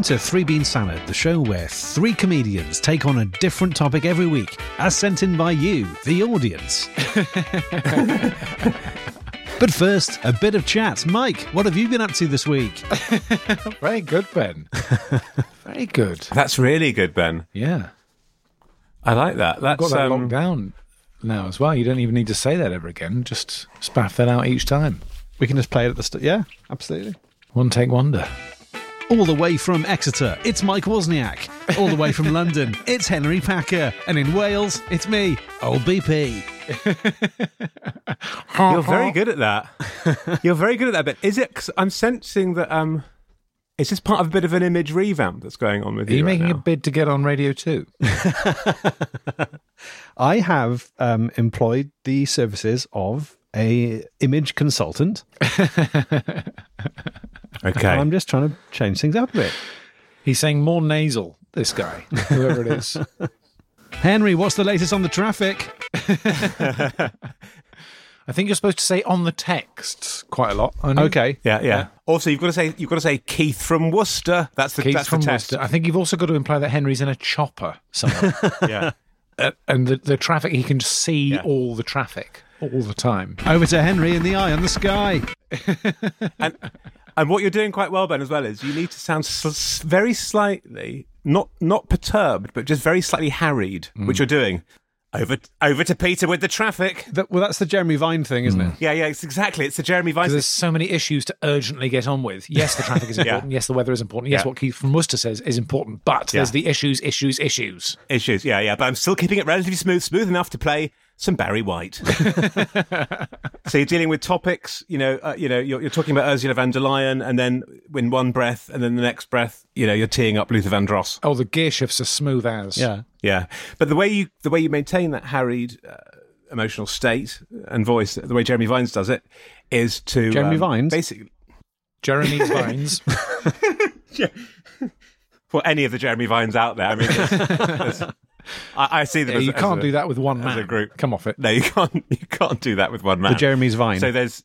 to Three Bean Salad, the show where three comedians take on a different topic every week, as sent in by you, the audience. But first, a bit of chat. Mike, what have you been up to this week? Very good, Ben. Very good. That's really good, Ben. Yeah. I like that. That's Got that locked down now as well. You don't even need to say that ever again. Just spaff that out each time. We can just play it at the start. Yeah, absolutely. One take wonder. All the way from Exeter, it's Mike Wozniak. All the way from London, it's Henry Packer. And in Wales, it's me, Old BP. You're very good at that. You're very good at that. But is it? 'Cause I'm sensing that. Is this part of a bit of an image revamp that's going on with you? Are you right making now? a bid to get on Radio 2? I have employed the services of a image consultant. Okay. I'm just trying to change things up a bit. He's saying more nasal, this guy, whoever it is. Henry, what's the latest on the traffic? I think you're supposed to say on the texts quite a lot. Okay. Yeah. Also, you've got to say Keith from Worcester. That's the Keith that's from the test. Worcester. I think you've also got to imply that Henry's in a chopper somewhere. Yeah. And the traffic, he can see all the traffic all the time. Over to Henry in the eye on the sky. And what you're doing quite well, Ben, as well, is you need to sound very slightly, not perturbed, but just very slightly harried, which you're doing. Over to Peter with the traffic. Well, that's the Jeremy Vine thing, isn't it? Yeah, it's exactly. It's the Jeremy Vine. Because there's so many issues to urgently get on with. Yes, the traffic is important. Yes, the weather is important. Yes, what Keith from Worcester says is important. But there's the issues. Issues, yeah. But I'm still keeping it relatively smooth enough to play some Barry White. So you're dealing with topics, you're talking about Ursula von der Leyen, and then in one breath, and then the next breath, you're teeing up Luther Vandross. Oh, the gear shifts are smooth as. Yeah. But the way you maintain that harried emotional state and voice, the way Jeremy Vines does it, is to Jeremy Vines, basically Jeremy's Vines. For any of the Jeremy Vines out there, I mean, I see them. You can't do that with one man. As a group. Come off it. No, you can't. You can't do that with one man. The Jeremy's Vine. So there's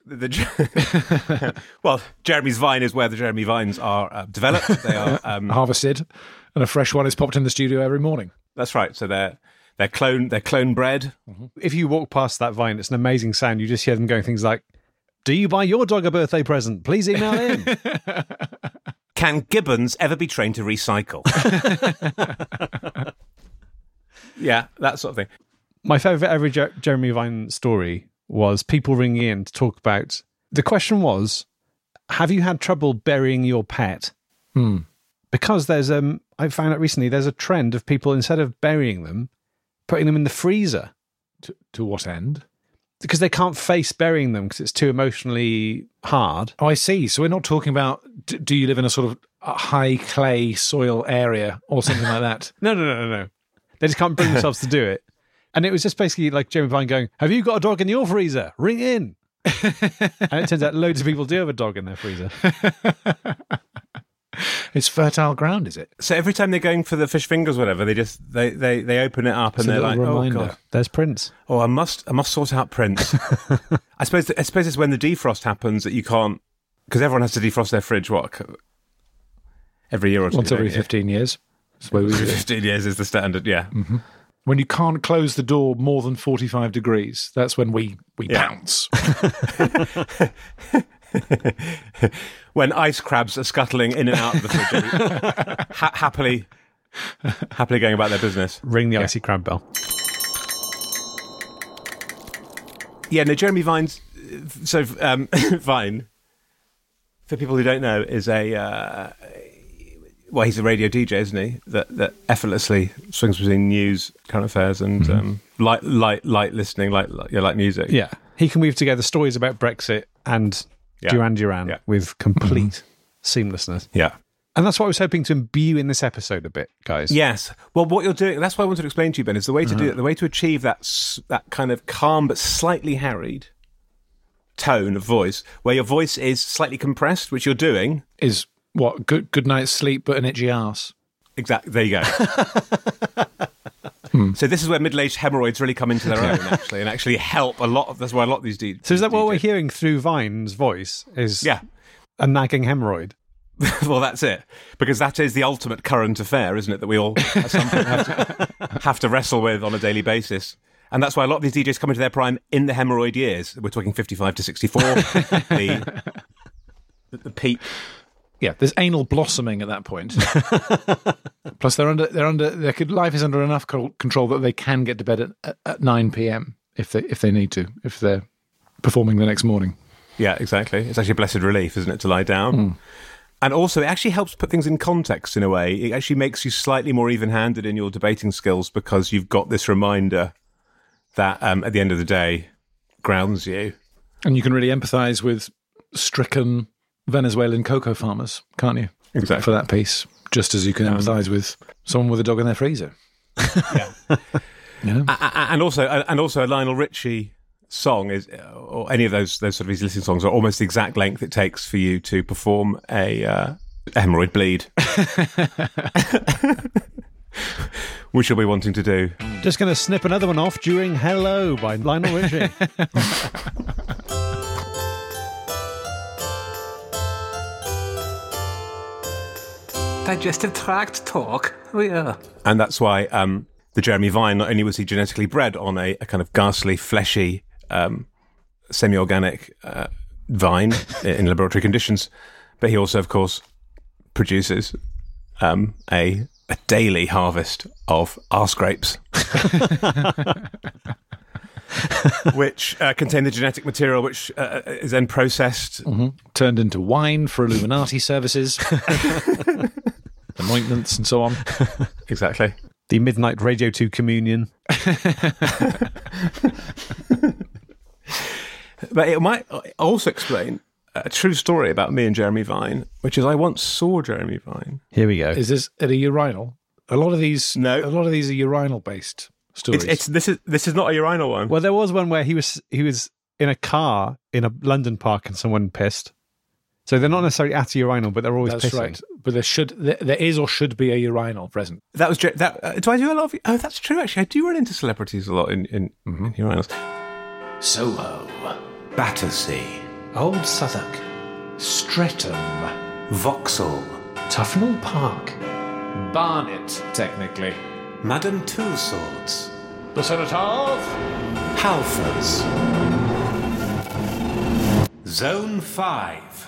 well, Jeremy's Vine is where the Jeremy Vines are developed. They are harvested, and a fresh one is popped in the studio every morning. That's right. So they're clone bred. Mm-hmm. If you walk past that vine, it's an amazing sound. You just hear them going things like, "Do you buy your dog a birthday present? Please email in." Can gibbons ever be trained to recycle? Yeah, that sort of thing. My favourite ever Jeremy Vine story was people ringing in to talk about... The question was, have you had trouble burying your pet? Because there's I found out recently there's a trend of people, instead of burying them, putting them in the freezer. To what end? Because they can't face burying them because it's too emotionally hard. Oh, I see. So we're not talking about, do you live in a sort of high clay soil area or something like that? No. They just can't bring themselves to do it. And it was just basically like Jeremy Vine going, "Have you got a dog in your freezer? Ring in." And it turns out loads of people do have a dog in their freezer. It's fertile ground, is it? So every time they're going for the fish fingers, or whatever, they open it up and they're like, reminder. "Oh God, there's Prince." Oh, I must sort out Prince." I suppose it's when the defrost happens that you can't, because everyone has to defrost their fridge every year or two. Once every 15 years. That's the way we do it. 15 years is the standard, yeah. Mm-hmm. When you can't close the door more than 45 degrees, that's when we pounce. When ice crabs are scuttling in and out of the fridge, happily going about their business. Ring the icy crab bell. Yeah, no, Jeremy Vine's... So, Vine, for people who don't know, is he's a radio DJ, isn't he? That effortlessly swings between news, current affairs, and light listening, like music. Yeah, he can weave together stories about Brexit and Duran Duran with complete seamlessness. Yeah, and that's what I was hoping to imbue in this episode a bit, guys. Yes. Well, what you're doing, that's what I wanted to explain to you, Ben, is the way to do it, the way to achieve that kind of calm but slightly harried tone of voice, where your voice is slightly compressed, which you're doing, is what? Good night's sleep, but an itchy arse. Exactly. There you go. So this is where middle-aged hemorrhoids really come into their own, actually, and actually help a lot. That's why a lot of these DJs. So is that what we're hearing through Vine's voice? Is a nagging hemorrhoid? Well, that's it. Because that is the ultimate current affair, isn't it? That we all at some point have to wrestle with on a daily basis. And that's why a lot of these DJs come into their prime in the hemorrhoid years. We're talking 55 to 64. the peak. Yeah, there's anal blossoming at that point. Plus, life is under enough control that they can get to bed at 9 p.m. if they need to, if they're performing the next morning. Yeah, exactly. It's actually a blessed relief, isn't it, to lie down? And also, it actually helps put things in context in a way. It actually makes you slightly more even-handed in your debating skills because you've got this reminder that, at the end of the day, grounds you. And you can really empathise with stricken Venezuelan cocoa farmers, can't you? Exactly. For that piece, just as you can empathise with someone with a dog in their freezer. Yeah. And also a Lionel Richie song is, or any of those sort of easy listening songs, are almost the exact length it takes for you to perform a hemorrhoid bleed, which you'll be wanting to do. Just going to snip another one off during Hello by Lionel Richie. Digestive tract talk. Oh, yeah. And that's why the Jeremy Vine, not only was he genetically bred on a kind of ghastly, fleshy, semi-organic vine in laboratory conditions, but he also, of course, produces a daily harvest of arse grapes, which contain the genetic material which is then processed. Turned into wine for Illuminati services, anointments and so on. Exactly. The midnight Radio 2 communion. But it might also explain a true story about me and Jeremy Vine, which is I once saw Jeremy Vine. Here we go. Is this at a urinal? A lot of these are urinal-based stories. This is not a urinal one. Well, there was one where he was in a car in a London park and someone pissed. So they're not necessarily at a urinal, but they're always That's pissing. right. But there is or should be a urinal present. That was do I do a lot of? Oh, that's true. Actually, I do run into celebrities a lot in urinals. Soho, Battersea, Old Southwark, Streatham, Vauxhall, Tufnell Park, Barnet, technically, Madame Tussauds, the Senate of Halfords, Zone 5.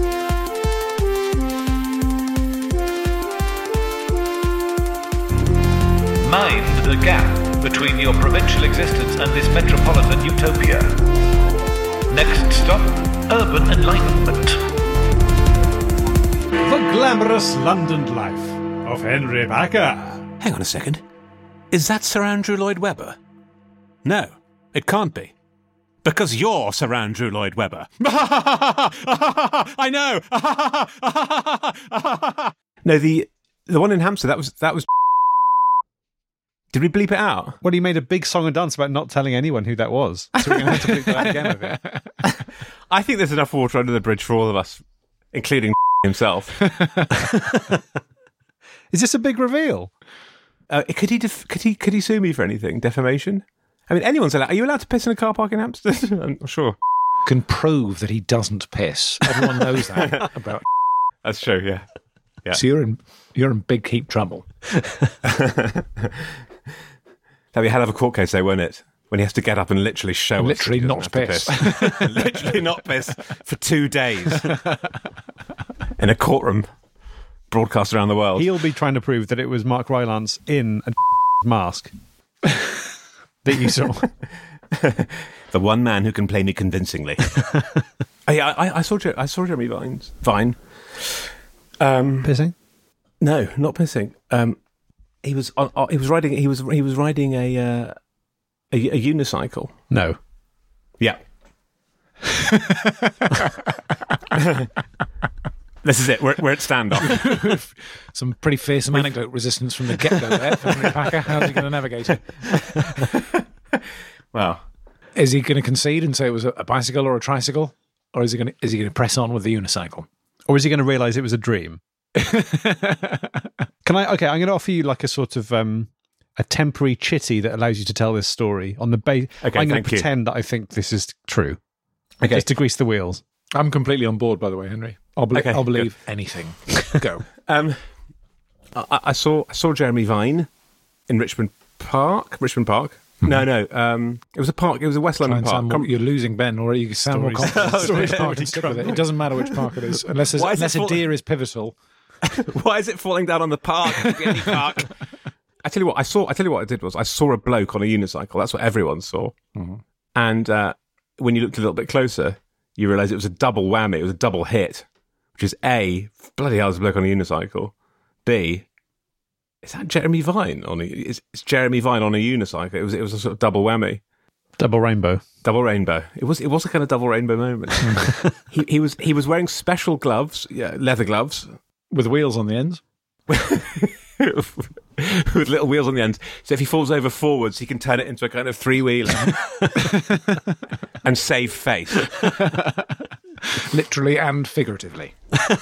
Mind the gap between your provincial existence and this metropolitan utopia. Next stop, urban enlightenment. The glamorous London life of Henry Packer. Hang on a second. Is that Sir Andrew Lloyd Webber? No, it can't be. Because you're Sir Andrew Lloyd Webber. I know. No, the one in Hampstead, that was. Did we bleep it out? Well, he made a big song and dance about not telling anyone who that was. So we're going to have to bleep that again, I think. I think there's enough water under the bridge for all of us, including himself. Is this a big reveal? Could he sue me for anything? Defamation? I mean, anyone's allowed. Are you allowed to piss in a car park in Hampstead? I'm not sure. Can prove that he doesn't piss. Everyone knows that about. That's true. Yeah. So you're in big heap trouble. That'd be a hell of a court case, though, won't it? When he has to get up and literally show us. Literally not piss. Literally not piss for 2 days in a courtroom broadcast around the world. He'll be trying to prove that it was Mark Rylance in a mask that you saw. The one man who can play me convincingly. I saw Jeremy Vine. Pissing? No, not pissing. He was riding a unicycle. No. Yeah. This is it. We're at standoff. Some pretty fearsome anecdote resistance from the get-go there for Henry Packer. How's he going to navigate it? Well, is he going to concede and say it was a bicycle or a tricycle, or is he going to press on with the unicycle, or is he going to realise it was a dream? I'm going to offer you like a sort of a temporary chitty that allows you to tell this story on the base. Okay, I'm going to pretend that I think this is true. Okay, just to grease the wheels. I'm completely on board, by the way, Henry. I'll Okay, believe anything. Go. I saw Jeremy Vine in Richmond Park. No. It was a park. It was a West London park. You're losing Ben, or you sound more confident. Which park and stick with it. It doesn't matter which park it is, unless a deer is pivotal. Why is it falling down on the park? It could be any park. I tell you what I did was I saw a bloke on a unicycle. That's what everyone saw. Mm-hmm. And when you looked a little bit closer, you realise it was a double whammy. It was a double hit, which is A, bloody hell, there's a bloke on a unicycle. B, is that Jeremy Vine it's Jeremy Vine on a unicycle. It was a sort of double whammy. Double rainbow. It was a kind of double rainbow moment. he was wearing special gloves, leather gloves. With wheels on the ends? With little wheels on the ends. So if he falls over forwards, he can turn it into a kind of three-wheeler and save face. Literally and figuratively.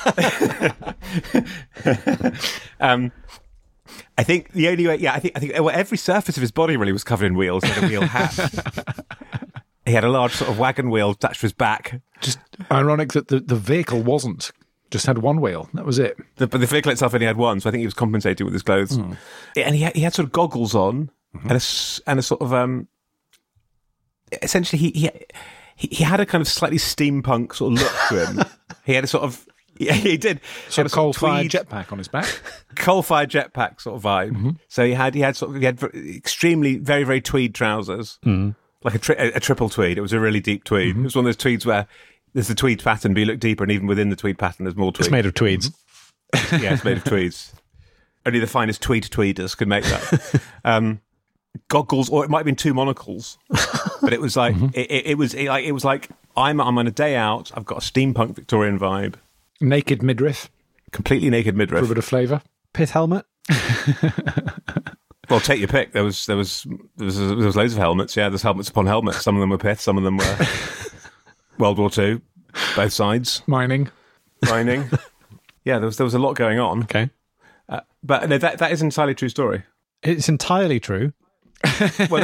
I think the only way, I think every surface of his body really was covered in wheels. He had a wheel hat. He had a large sort of wagon wheel attached to his back. Just ironic that the vehicle wasn't. Just had one wheel. That was it. But the vehicle itself only had one, so I think he was compensating with his clothes. Mm. And he had sort of goggles on, mm-hmm. and a sort of essentially he had a kind of slightly steampunk sort of look to him. He had a sort of he did sort of coal-fired jetpack on his back. Coal-fired jetpack sort of vibe. Mm-hmm. So he had extremely very very tweed trousers, like a triple tweed. It was a really deep tweed. Mm-hmm. It was one of those tweeds where there's the tweed pattern, but you look deeper, and even within the tweed pattern, there's more tweed. It's made of tweeds. Yeah, it's made of tweeds. Only the finest tweeders could make that. Goggles, or it might have been two monocles, but it was like it was like I'm on a day out. I've got a steampunk Victorian vibe. Naked midriff, completely naked midriff, for a bit of flavour. Pith helmet. Well, take your pick. There was loads of helmets. Yeah, there's helmets upon helmets. Some of them were pith. Some of them were World War II. Both sides. Mining. Yeah, there was a lot going on. Okay, but no, that is an entirely true story. It's entirely true. Well,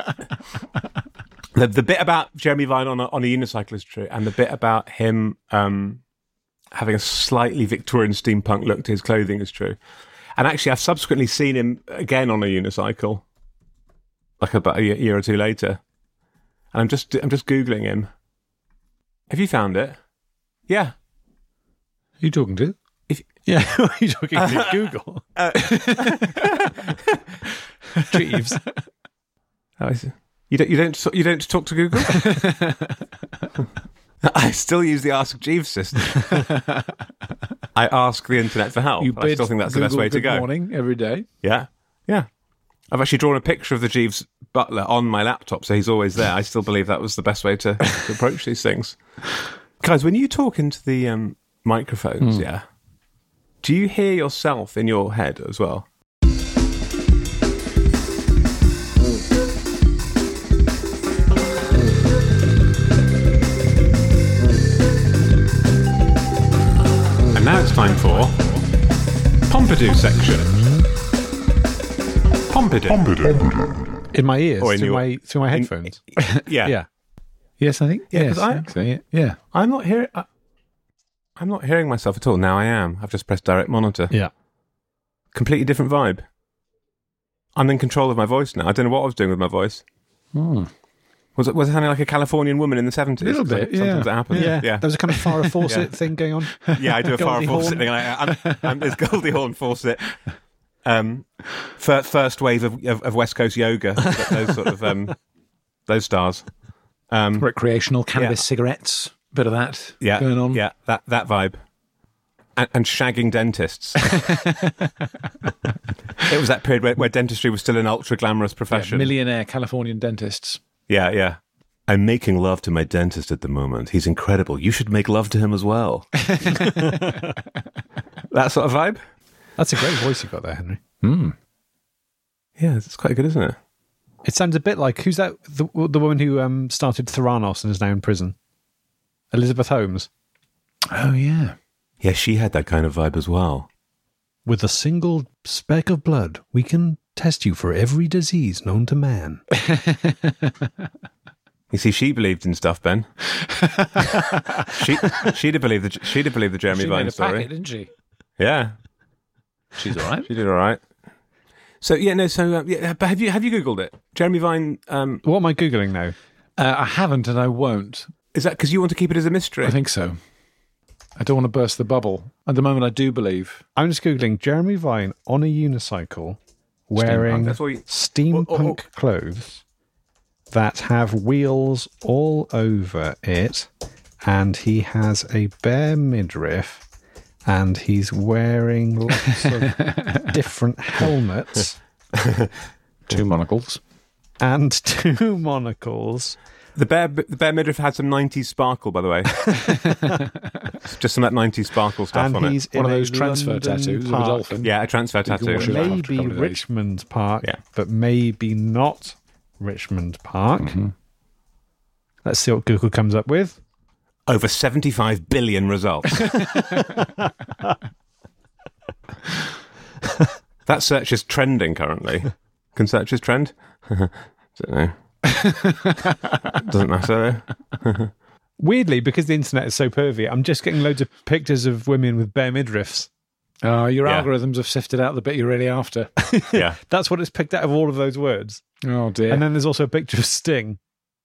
the bit about Jeremy Vine on a unicycle is true, and the bit about him having a slightly Victorian steampunk look to his clothing is true. And actually, I've subsequently seen him again on a unicycle, like about a year or two later. And I'm just googling him. Have you found it? Yeah. Who are you talking to? Yeah, who are you talking to? Google. Jeeves. You don't talk to Google? I still use the Ask Jeeves system. I ask the internet for help. I still think that's the best way to go. Good morning every day. Yeah. I've actually drawn a picture of the Jeeves butler on my laptop, so he's always there. I still believe that was the best way to approach these things. Guys, when you talk into the microphones, do you hear yourself in your head as well? And now it's time for Pompidou section. Pompidou. In my ears, or through my headphones. Yeah. Yes, I think. Yeah, yes, I think so. Yeah. I'm not hearing myself at all. Now I am. I've just pressed direct monitor. Yeah. Completely different vibe. I'm in control of my voice now. I don't know what I was doing with my voice. Was it sounding like a Californian woman in the 70s? A little bit, Sometimes that happens. Yeah. There was a kind of Farrah Fawcett thing going on. Yeah, I do a Farrah Fawcett thing. I'm this Goldie Hawn Fawcett. First wave of West Coast yoga. Those sort of those stars. Recreational cannabis cigarettes. Bit of that going on. Yeah, that vibe. And shagging dentists. It was that period where dentistry was still an ultra-glamorous profession. Millionaire Californian dentists. Yeah. I'm making love to my dentist at the moment. He's incredible. You should make love to him as well. That sort of vibe? That's a great voice you've got there, Henry. Yeah, it's quite good, isn't it? It sounds a bit like, who's that? The woman who started Theranos and is now in prison? Elizabeth Holmes. Oh, yeah. Yeah, she had that kind of vibe as well. With a single speck of blood, we can test you for every disease known to man. You see, she believed in stuff, Ben. she'd have believed the Jeremy Vine story, packet, didn't she? Yeah, she's all right. She did all right. So but have you Googled it, Jeremy Vine? What am I Googling now? I haven't, and I won't. Is that because you want to keep it as a mystery? I think so. I don't want to burst the bubble. At the moment, I do believe. I'm just Googling Jeremy Vine on a unicycle wearing steampunk clothes that have wheels all over it, and he has a bare midriff, and he's wearing lots of different helmets. 2 monocles. And 2 monocles. The bare midriff had some 90s sparkle, by the way. Just some of that 90s sparkle stuff and on he's it. One of those London transfer tattoos of a park. dolphin. Yeah, a transfer tattoo. Maybe Richmond Park, but maybe not Richmond Park. Mm-hmm. Let's see what Google comes up with. Over 75 billion results. That search is trending currently. Can searches trend? Don't know. Doesn't matter. Weirdly, because the internet is so pervy, I'm just getting loads of pictures of women with bare midriffs. Your algorithms have sifted out the bit you're really after. Yeah. That's what it's picked out of all of those words. Oh, dear. And then there's also a picture of Sting.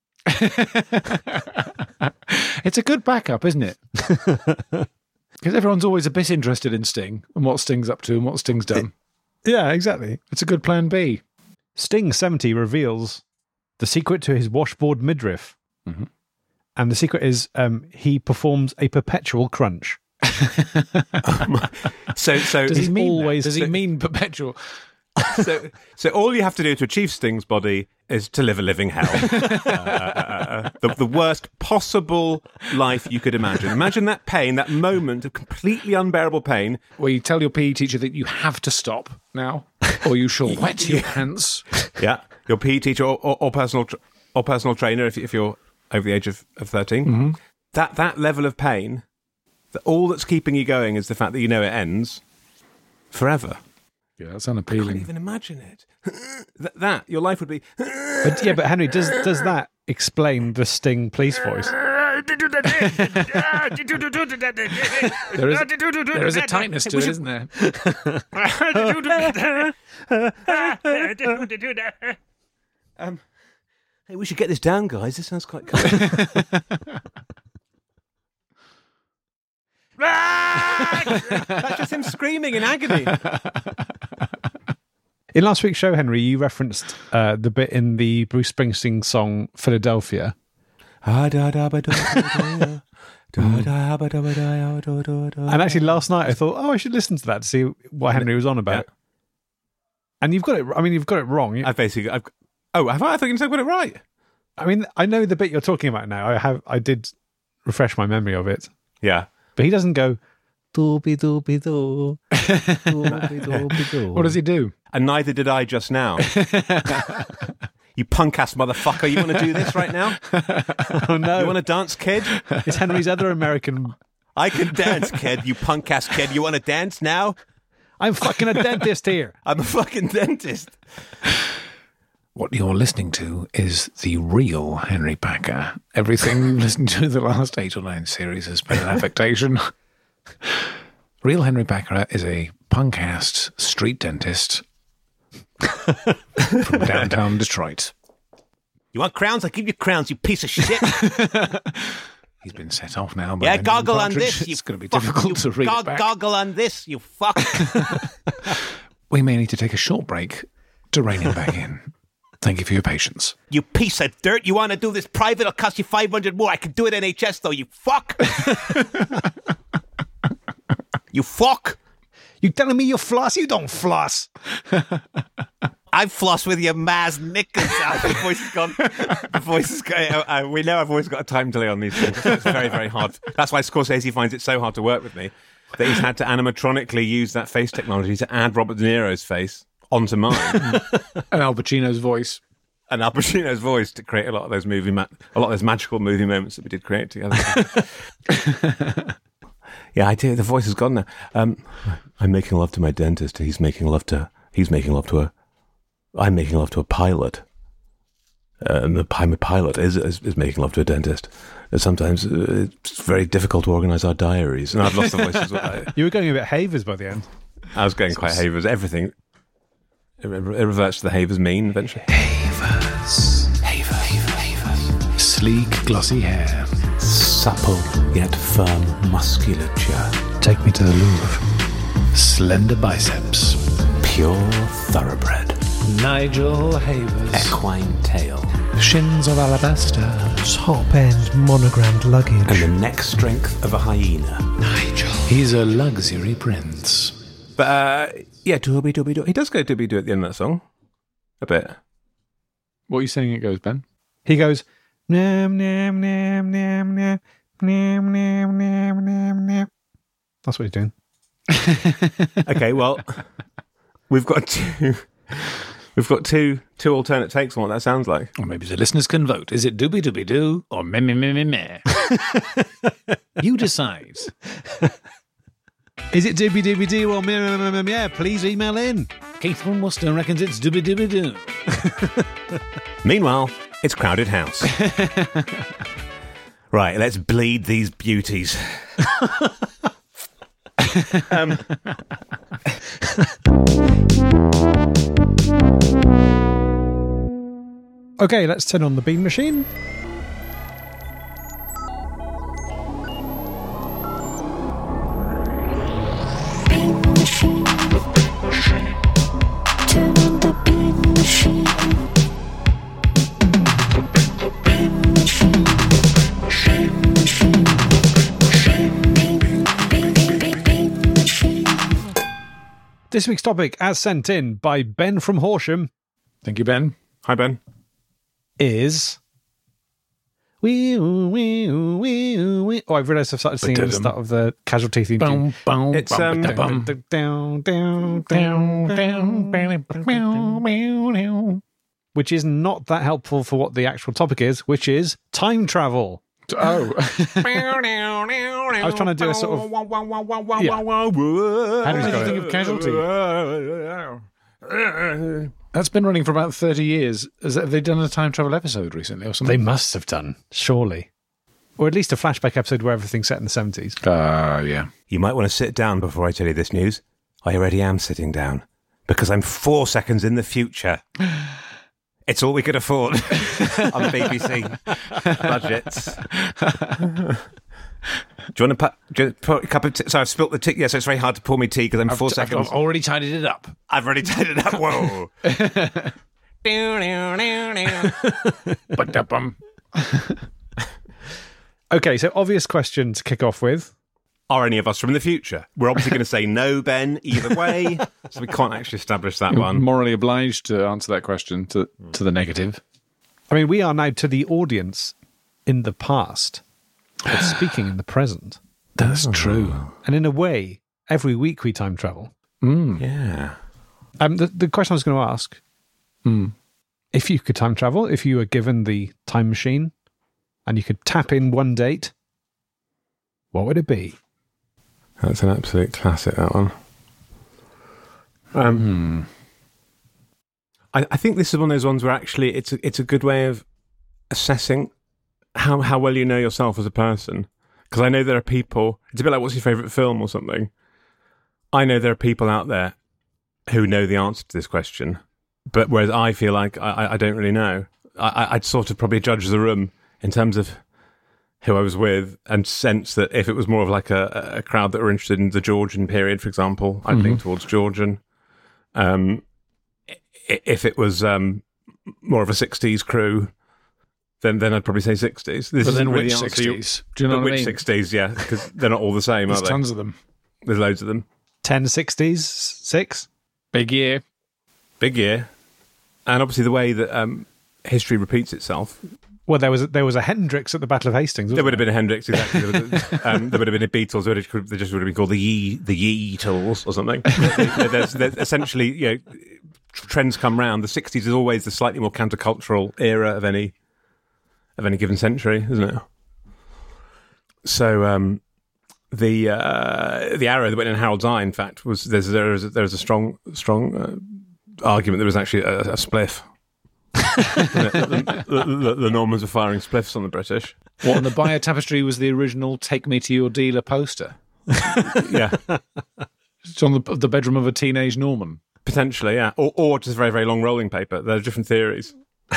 It's a good backup, isn't it? Because everyone's always a bit interested in Sting and what Sting's up to and what Sting's done. Yeah, exactly. It's a good plan B. Sting 70 reveals the secret to his washboard midriff. Mm-hmm. And the secret is he performs a perpetual crunch. So does he mean always, does he mean perpetual? So all you have to do to achieve Sting's body is to live a living hell. The worst possible life you could imagine. Imagine that pain, that moment of completely unbearable pain. Where you tell your PE teacher that you have to stop now, or you shall wet your pants. Yeah, your PE teacher or personal trainer if you're over the age of 13. Mm-hmm. That level of pain, all that's keeping you going is the fact that you know it ends forever. Yeah, that's I unappealing. can't even imagine it. that your life would be. But Henry, does that explain the Sting police voice? There is a tightness to it, isn't there? Hey, we should get this down, guys. This sounds quite cool. That's just him screaming in agony. In last week's show, Henry, you referenced the bit in the Bruce Springsteen song Philadelphia. And actually last night I thought, I should listen to that to see what Henry was on about. Yeah. And you've got it. I mean, you've got it wrong. Have I? I thought you said I got it right. I mean, I know the bit you're talking about now. I did refresh my memory of it. Yeah. But he doesn't go, doobie doobie doo, doobie doobie doo. What does he do? And neither did I just now. You punk-ass motherfucker, you want to do this right now? Oh, no. You want to dance, kid? It's Henry's other American... I can dance, kid, you punk-ass kid. You want to dance now? I'm fucking a dentist here. I'm a fucking dentist. What you're listening to is the real Henry Packer. Everything you've listened to the last 8 or 9 series has been an affectation. Real Henry Packer is a punk-ass street dentist from downtown Detroit. You want crowns? I'll give you crowns, you piece of shit. He's been set off now. By goggle on this. It's going to be difficult to read it back. Goggle on this, you fuck. We may need to take a short break to rein him back in. Thank you for your patience. You piece of dirt. You want to do this private? It'll cost you 500 more. I can do it NHS, though, you fuck. You fuck. You telling me you floss? You don't floss. I floss with your Maz knickers. The voice is gone. The voice is gone. We know I've always got a time delay on these things. It's very, very hard. That's why Scorsese finds it so hard to work with me, that he's had to animatronically use that face technology to add Robert De Niro's face onto mine. And Al Pacino's voice. And Al Pacino's voice to create a lot of those magical movie moments that we did create together. Yeah, I do. The voice is gone now. I'm making love to my dentist. I'm making love to a pilot. the pilot is making love to a dentist. Sometimes it's very difficult to organise our diaries, and I've lost the voice as well. You were going a bit Havers by the end. I was going quite Havers. Everything it reverts to the Havers mean eventually. Havers. Sleek, glossy hair. Supple yet firm musculature. Take me to the Louvre. Slender biceps. Pure thoroughbred. Nigel Havers. Equine tail. Shins of alabaster. Top-end monogrammed luggage. And the neck strength of a hyena. Nigel. He's a luxury prince. But, yeah, dooby-dooby-doo. He does go dooby-doo at the end of that song. A bit. What are you saying it goes, Ben? He goes, nam, nam, nam, nam, nam, nam, nam, nam, nam, nam. That's what he's doing. Okay, well, we've got two alternate takes on what that sounds like. Or maybe the listeners can vote. Is it dooby-dooby-doo or meh? You decide. Is it dooby-dooby-doo or meh? Yeah, please email in. Keith from Worcester reckons it's dooby-dooby-doo. Meanwhile, it's Crowded House. Right, let's bleed these beauties. Okay, let's turn on the bean machine. Bean machine. Turn on the bean machine. Bean machine. Bean machine. This week's topic, as sent in by Ben from Horsham, Thank you, Ben. Hi, Ben. is... Oh, I've realised I've started singing at the start of the Casualty theme tune. It's, Which is not that helpful for what the actual topic is, which is time travel. Oh. I was trying to do a sort of... How did you think of Casualty? That's been running for about 30 years. Have they done a time travel episode recently or something? They must have done, surely. Or at least a flashback episode where everything's set in the 70s. Yeah. You might want to sit down before I tell you this news. I already am sitting down because I'm 4 seconds in the future. It's all we could afford on the BBC budgets. Do you want to put a cup of tea? So I've spilt the tea. Yeah, so it's very hard to pour me tea because I'm 4 seconds. I've already tidied it up. I've already tidied it up. Whoa. Okay, so obvious question to kick off with. Are any of us from the future? We're obviously going to say no, Ben, either way. So we can't actually establish that one. Morally obliged to answer that question to the negative. I mean, we are now to the audience in the past, but speaking in the present. That's true. And in a way, every week we time travel. Yeah. The question I was going to ask, if you could time travel, if you were given the time machine and you could tap in one date, what would it be? That's an absolute classic, that one. I think this is one of those ones where actually it's a good way of assessing how well you know yourself as a person. Because I know there are people, it's a bit like what's your favourite film or something. I know there are people out there who know the answer to this question, but whereas I feel like I don't really know. I'd sort of probably judge the room in terms of who I was with and sense that if it was more of like a crowd that were interested in the Georgian period, for example, I'd lean towards Georgian. If it was more of a 60s crew, then I'd probably say 60s. This But then isn't really which the answer. 60s? Do you know what I mean? Which 60s, yeah, because they're not all the same, There's are they? tons of them. There's loads of them. 1060s, 6? Big year. Big year. And obviously the way that history repeats itself. Well, there was a Hendrix at the Battle of Hastings, wasn't There would have been a Hendrix, exactly. There would have been a Beatles. They just would have been called the Yeatles or something. There's essentially, you know, trends come round. The 60s is always the slightly more countercultural era of any given century, isn't it? So the arrow that went in Harold's eye, in fact, was there's a strong argument there was actually a spliff. The Normans were firing spliffs on the British. What, and the Bayeux Tapestry was the original "Take Me to Your Dealer" poster. Yeah, It's on the bedroom of a teenage Norman. potentially, yeah. Or just very, very long rolling paper. There are different theories.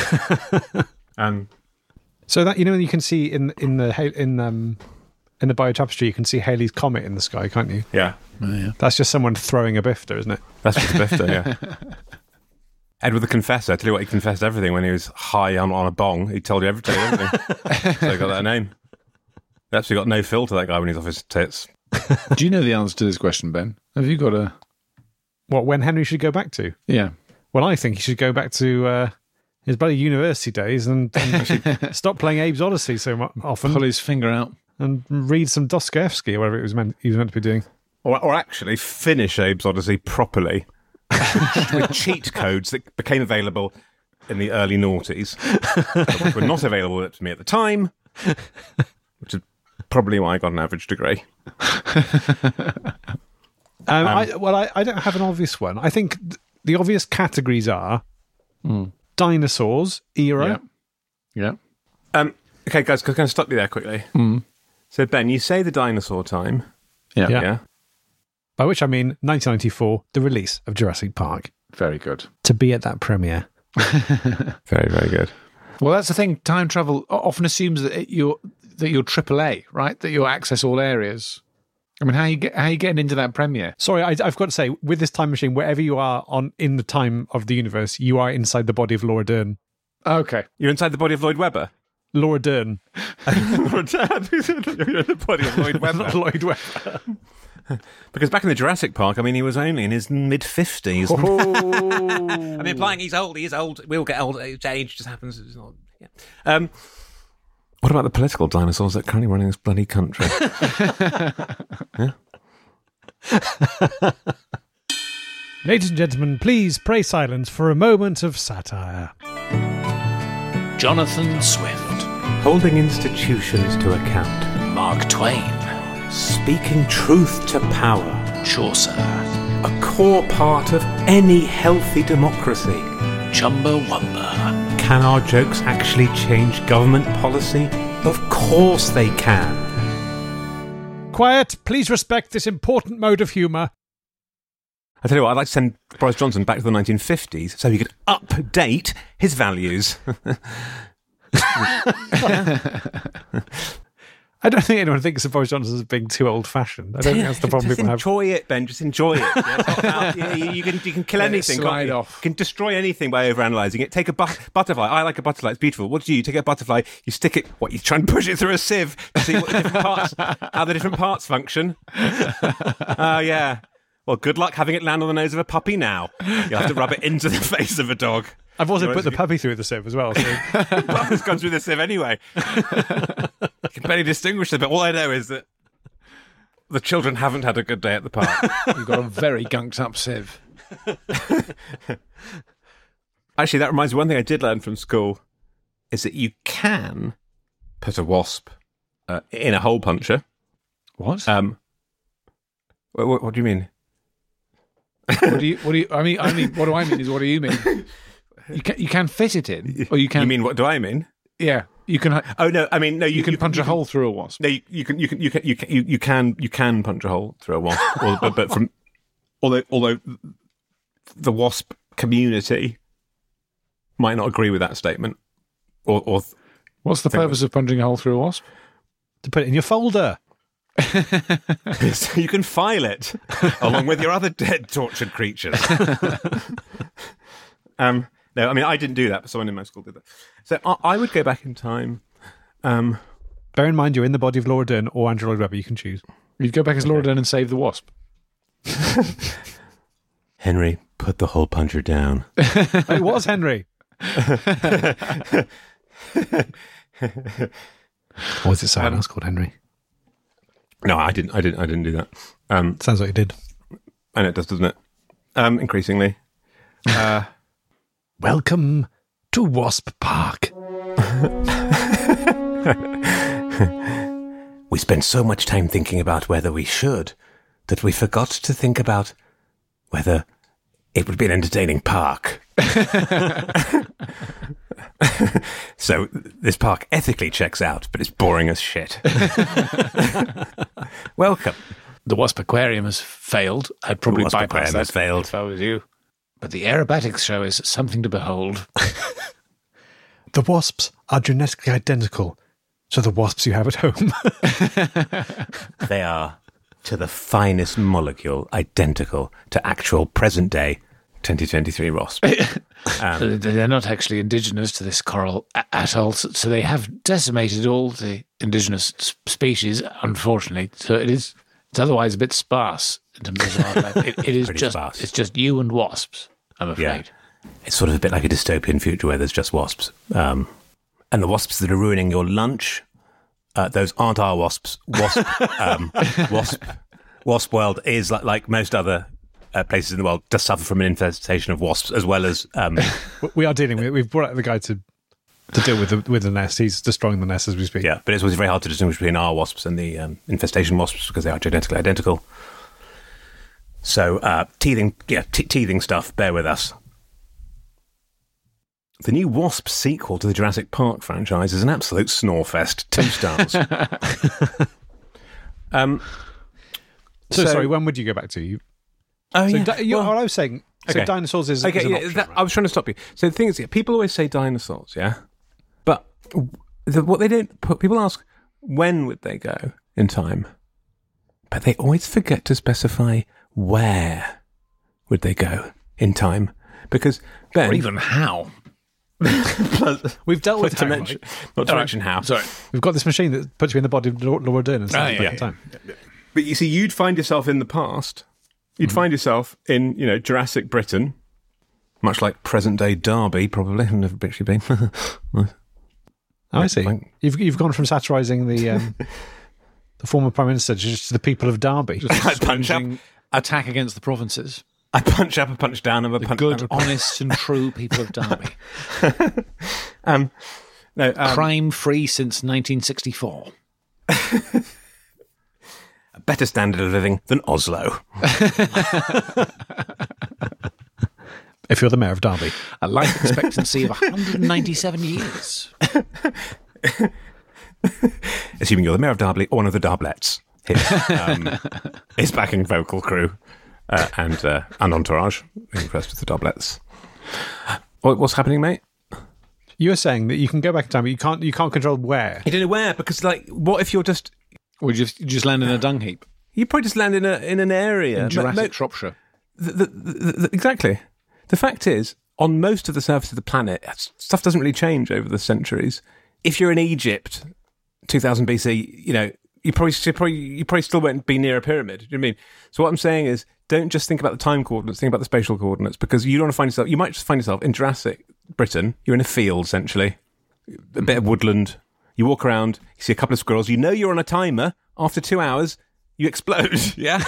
So that, you can see in the Bayeux Tapestry, you can see Halley's Comet in the sky, can't you? Yeah. Oh, yeah. That's just someone throwing a bifter, isn't it? That's just Bifter, yeah. Edward the Confessor. I tell you what, he confessed everything when he was high on a bong. He told you everything. So he got that name. He actually got no filter, that guy, when he's off his tits. Do you know the answer to this question, Ben? Have you got a... What, when Henry should go back to? Yeah. Well, I think he should go back to his bloody university days and stop playing Abe's Odyssey so often. Pull his finger out. And read some Dostoevsky or whatever he was meant to be doing. Or actually finish Abe's Odyssey properly with cheat codes that became available in the early noughties, which were not available to me at the time, which is probably why I got an average degree. I don't have an obvious one. I think the obvious categories are dinosaurs, era. Yeah. Okay, guys, can I stop you there quickly? So, Ben, you say the dinosaur time. Yeah. Yeah. By which I mean 1994, the release of Jurassic Park. Very good. To be at that premiere. Very, very good. Well, that's the thing. Time travel often assumes that you're AAA, right? That you'll access all areas. I mean, how you getting into that premiere? Sorry, I've got to say, with this time machine, wherever you are in the time of the universe, you are inside the body of Laura Dern. Okay. You're inside the body of Lloyd Webber. Laura Dern. Laura Dern. You're in the body of Lloyd Webber. Not Lloyd Webber. Because back in the Jurassic Park, I mean, he was only in his mid-50s. I mean, implying he's old. He is old. We'll get old. Age just happens. It's not. Yeah. What about the political dinosaurs that are currently running this bloody country? Yeah? Ladies and gentlemen, please pray silence for a moment of satire. Jonathan Swift, Holding institutions to account. Mark Twain, Speaking truth to power. Chaucer, A core part of any healthy democracy. Chumbawamba, Can our jokes actually change government policy? Of course they can. Quiet, please respect this important mode of humour. I tell you what, I'd like to send Boris Johnson back to the 1950s so he could update his values. I don't think anyone thinks of Boris Johnson as being too old-fashioned. I don't think that's the problem Just people have. enjoy it, Ben. Just enjoy it. Yeah, it's not about- you can kill anything. slide can't you? off. You can destroy anything by overanalyzing it. Take a butterfly. I like a butterfly. It's beautiful. What do? You take a butterfly. You stick it. What? You try and push it through a sieve to see what the different parts, how the different parts function. Oh yeah. Well, good luck having it land on the nose of a puppy now. You'll have to rub it into the face of a dog. I've also You know, put the puppy through the sieve as well. So. Puppy's gone through the sieve anyway. You can barely distinguish them, but all I know is that the children haven't had a good day at the park. You've got a very gunked up sieve. Actually, that reminds me, one thing I did learn from school is that you can put a wasp in a hole puncher. What? What do you mean? What do you? I mean, what do I mean is what do you mean? You can fit it in, or you can. You mean what do I mean? Yeah, you can. Oh no, I mean no. You can punch a hole through a wasp. No, you can punch a hole through a wasp, but from although the wasp community might not agree with that statement, or What's the purpose of punching a hole through a wasp? To put it in your folder. so you can file it along with your other dead, tortured creatures. No, I mean I didn't do that, but someone in my school did that. So I would go back in time. Bear in mind, you're in the body of Laura Dern or Andrew Lloyd Webber. You can choose. You'd go back as Laura Dern and save the wasp. Henry, put the hole puncher down. It was Henry. Or was it someone else called Henry? No, I didn't do that. Sounds like you did. And it does, doesn't it? Increasingly. Welcome to Wasp Park. We spend so much time thinking about whether we should that we forgot to think about whether it would be an entertaining park. So this park ethically checks out, but it's boring as shit. Welcome. The Wasp Aquarium has failed. I'd probably Wasp bypass Aquarium that has failed. if I was you. But the aerobatics show is something to behold. The wasps are genetically identical to the wasps you have at home. They are, to the finest molecule, identical to actual present-day 2023 wasps. They're not actually indigenous to this coral atoll, so they have decimated all the indigenous species, unfortunately. So it's otherwise a bit sparse in terms of wildlife. It is Pretty just sparse. it's just you and wasps, I'm afraid. It's sort of a bit like a dystopian future where there's just wasps. And the wasps that are ruining your lunch, those aren't our wasps. Wasp World is, like most other places in the world, does suffer from an infestation of wasps, as well as... We are dealing with it. We've brought out the guy to deal with the nest. He's destroying the nest as we speak. Yeah, but it's always very hard to distinguish between our wasps and the infestation wasps because they are genetically identical. So, teething stuff, bear with us. The new Wasp sequel to the Jurassic Park franchise is an absolute snorefest. 2 stars. So sorry, when would you go back to? What I was saying, so dinosaurs is an option, right? I was trying to stop you. So the thing is, people always say dinosaurs, yeah? But what they don't put, people ask, when would they go in time? But they always forget to specify where would they go in time. Because, Ben... Or even how. We've dealt with time, mention, right? not to mention how. Sorry. We've got this machine that puts you in the body of Laura Dern and sends you back in time. But you see, you'd find yourself in the past. You'd find yourself in, Jurassic Britain, much like present-day Derby, probably. I've never actually been. I see. You've gone from satirising the former Prime Minister to just the people of Derby. I punch up, Attack against the provinces. I punch up, I punch down, and I punch Good, down. honest and true people of Derby. Crime-free since 1964. A better standard of living than Oslo. If you're the mayor of Derby. A life expectancy of 197 years. Assuming you're the mayor of Derby or one of the Darblettes. His backing vocal crew and entourage. Impressed with the Darblettes. What's happening, mate? You were saying that you can go back in time, but you can't control where. You don't know where, because, what if you're just... Or you just land in a dung heap. You probably just land in an area. In Jurassic Shropshire. Exactly. The fact is, on most of the surface of the planet, stuff doesn't really change over the centuries. If you're in Egypt, 2000 BC, you probably still won't be near a pyramid. Do you know what I mean? So what I'm saying is, don't just think about the time coordinates, think about the spatial coordinates, because you don't want to find yourself... You might just find yourself in Jurassic Britain. You're in a field, essentially. A bit of woodland. You walk around, you see a couple of squirrels, you know you're on a timer. After 2 hours, you explode, yeah?